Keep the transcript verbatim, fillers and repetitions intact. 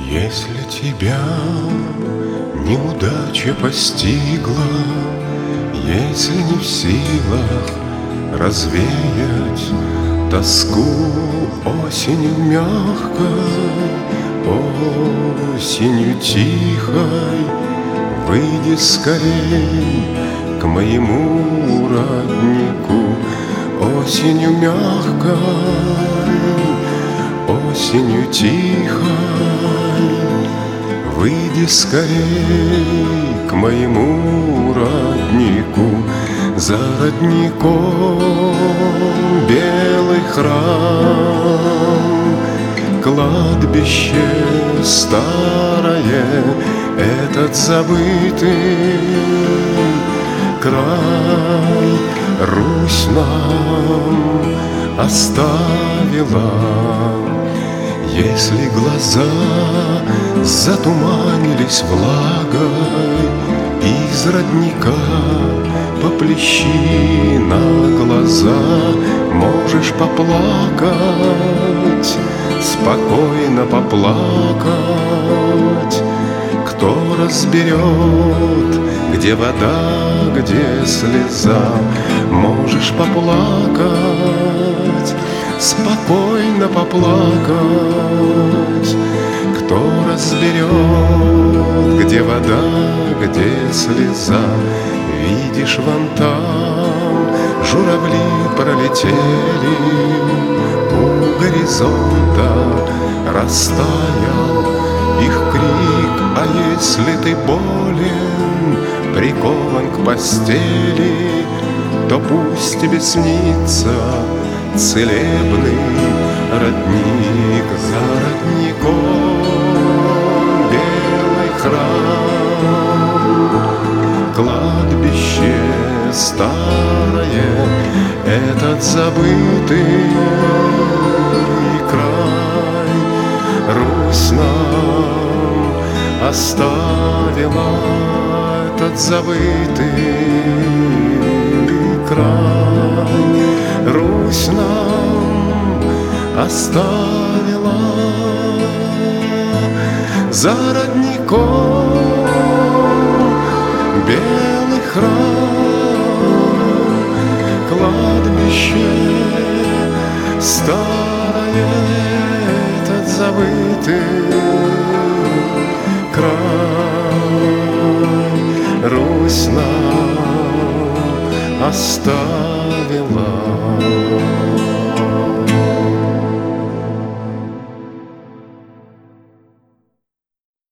Если тебя неудача постигла, если не в силах развеять тоску осенью мягкой, осенью тихой, выйди скорей к моему роднику. Осенью мягкой, осенью тихой, выйди скорей к моему роднику. За родником белый храм, кладбище старое, этот забытый край Русь нам оставила. Если глаза затуманились влагой, из родника поплещи на глаза. Можешь поплакать, спокойно поплакать. Кто разберет, где вода, где слеза? Можешь поплакать, спокойно поплакать. Кто разберет, где вода, где слеза? Видишь, вон там журавли пролетели, у горизонта растаял их крик. А если ты болен, прикован к постели, то пусть тебе снится целебный родник. За родником белый храм, кладбище старое, этот забытый край Русь нам оставила. Этот забытый край Русь нам оставила. За родником белый храм, кладбище старое, этот забытый край Русь нам оставила.